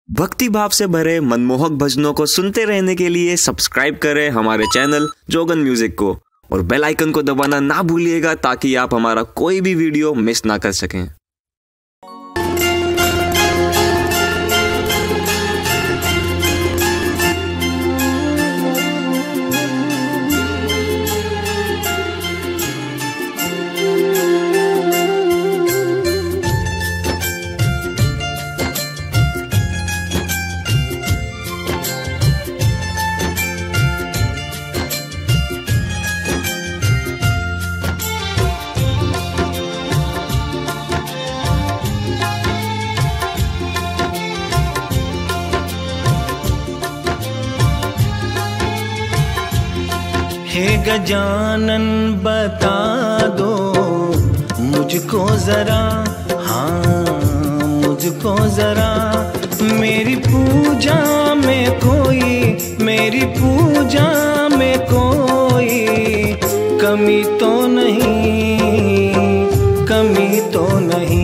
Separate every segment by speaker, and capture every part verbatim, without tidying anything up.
Speaker 1: भक्ति भाव से भरे मनमोहक भजनों को सुनते रहने के लिए सब्सक्राइब करें हमारे चैनल जोगन म्यूजिक को और बेल आइकन को दबाना ना भूलिएगा ताकि आप हमारा कोई भी वीडियो मिस ना कर सकें।
Speaker 2: हे गजानन बता दो मुझको जरा, हाँ मुझको जरा, मेरी पूजा में कोई, मेरी पूजा में कोई कमी तो नहीं, कमी तो नहीं।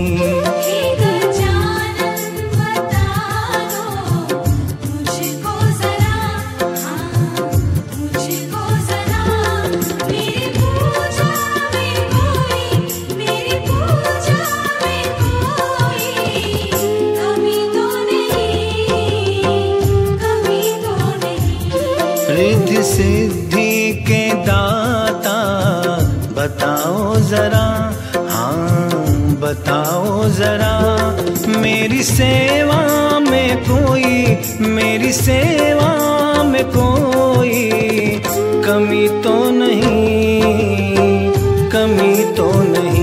Speaker 2: रिद्धि सिद्धि के दाता बताओ जरा, हाँ बताओ जरा, मेरी सेवा में कोई, मेरी सेवा में कोई कमी तो नहीं, कमी तो नहीं।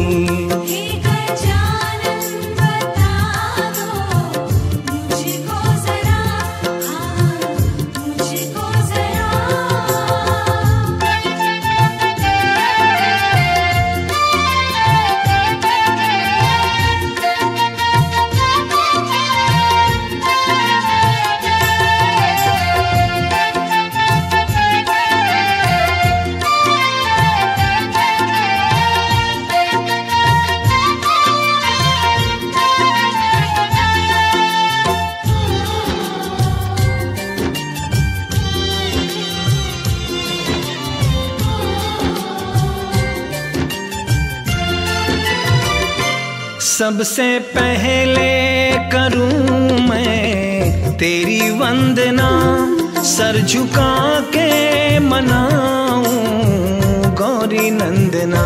Speaker 2: सबसे पहले करूं मैं तेरी वंदना, सर झुका के मनाऊं गौरी नंदना।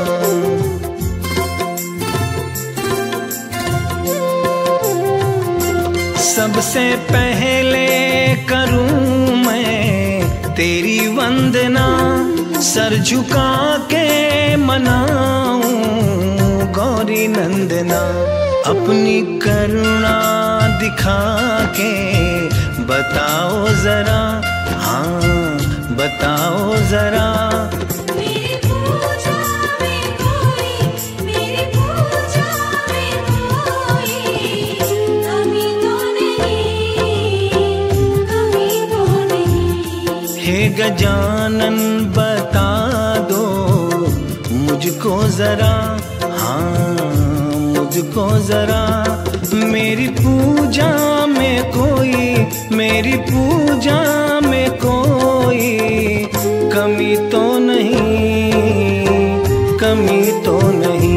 Speaker 2: सबसे पहले करूं मैं तेरी वंदना, सर झुका के मनाऊं गौरी नंदना। अपनी करुणा दिखा के बताओ जरा, हाँ बताओ जरा,
Speaker 3: मेरी पूजा में कोई, मेरी पूजा में कोई कमी तो नहीं, कमी तो नहीं।
Speaker 2: हे गजानन बता दो मुझको जरा, हाँ मुझको जरा, मेरी पूजा में कोई, मेरी पूजा में कोई कमी तो नहीं, कमी तो नहीं।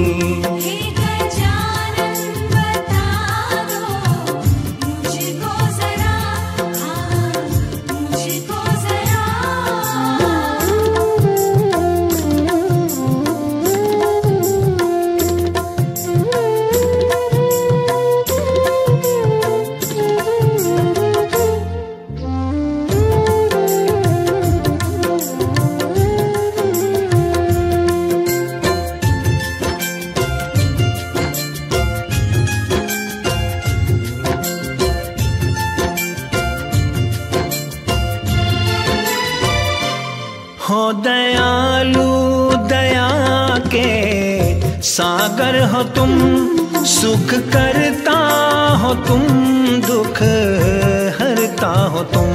Speaker 2: हो दयालु दया के सागर हो तुम, सुख करता हो तुम, दुख हरता हो तुम।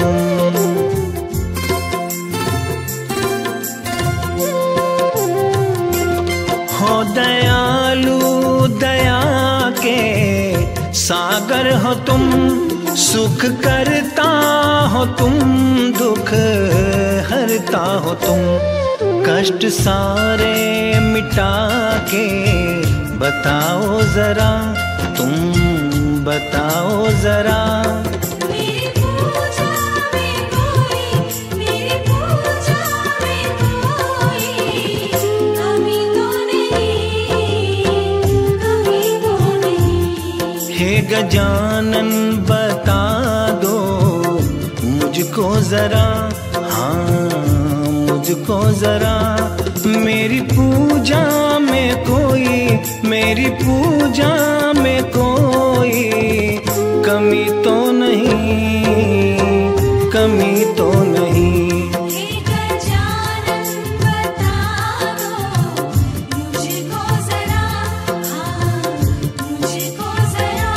Speaker 2: हो दयालु दया के सागर हो तुम, सुख करता हो तुम, दुख हरता हो तुम, कष्ट सारे मिटा के बताओ जरा, तुम बताओ जरा।
Speaker 3: मेरी पूजा में कोई, मेरी पूजा में कोई कमी तो नहीं, कमी तो नहीं।
Speaker 2: हे गजानन बता दो मुझको जरा, हाँ मुझको जरा। मेरी पूजा में कोई, मेरी पूजा में कोई कमी तो नहीं, कमी तो नहीं।
Speaker 3: हे गजानन बता दो मुझको जरा, हाँ मुझको जरा।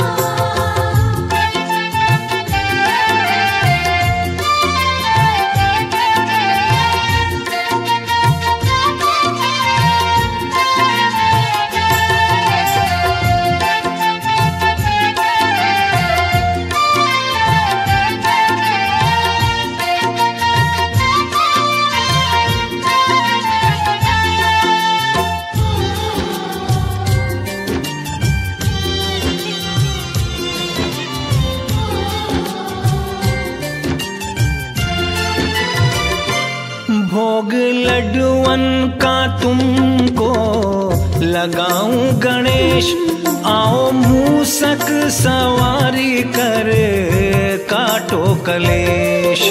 Speaker 2: भोग लड्डुअन का तुमको लगाऊं गणेश, आओ मूसक सवारी कर काटो कलेश।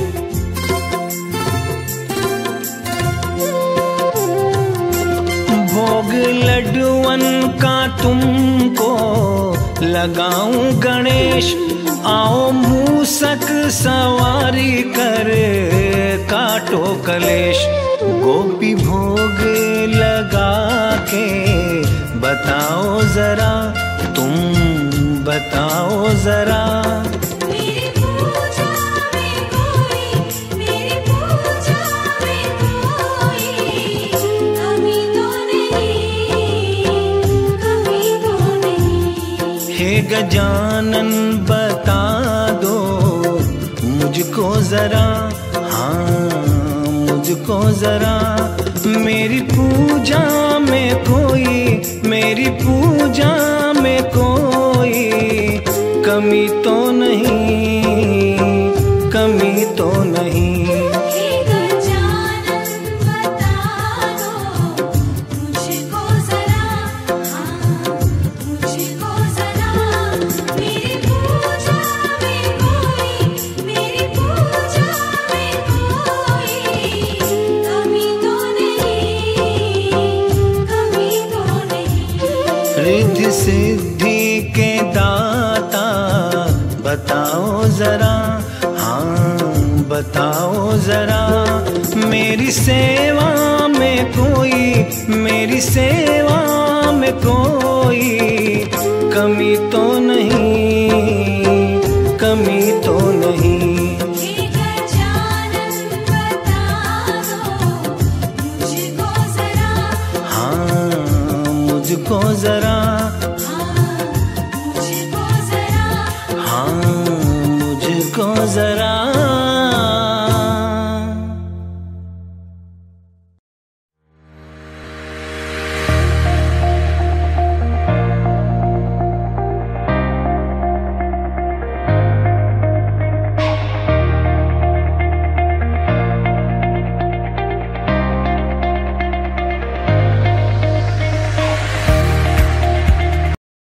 Speaker 2: भोग लड्डुअन का तुमको लगाऊं गणेश, आओ मूसक सवारी कर काटो कलेश। गोपी भोग लगा के बताओ जरा, तुम बताओ जरा।
Speaker 3: मेरी पूजा में कोई, मेरी पूजा में कोई कमी तो नहीं, कमी तो नहीं।
Speaker 2: हे गजानन बता दो मुझको जरा, हाँ मुझको जरा। मेरी पूजा में कोई, मेरी पूजा में कोई कमी तो नहीं, कमी तो नहीं।
Speaker 3: हे गजानन बता दो मुझको जरा, हाँ मुझको जरा। मेरी पूजा में कोई, मेरी पूजा में कोई कमी तो नहीं, कमी तो नहीं।
Speaker 2: रिद्धि सिद्धि के दाता बताओ जरा, हाँ बताओ जरा। मेरी सेवा में कोई, मेरी सेवा में कोई कमी तो नहीं, कमी तो नहीं।
Speaker 3: हे गजानन बता दो मुझको जरा,
Speaker 2: हाँ मुझको जरा,
Speaker 3: हाँ मुझको जरा।
Speaker 2: हाँ मुझको जरा।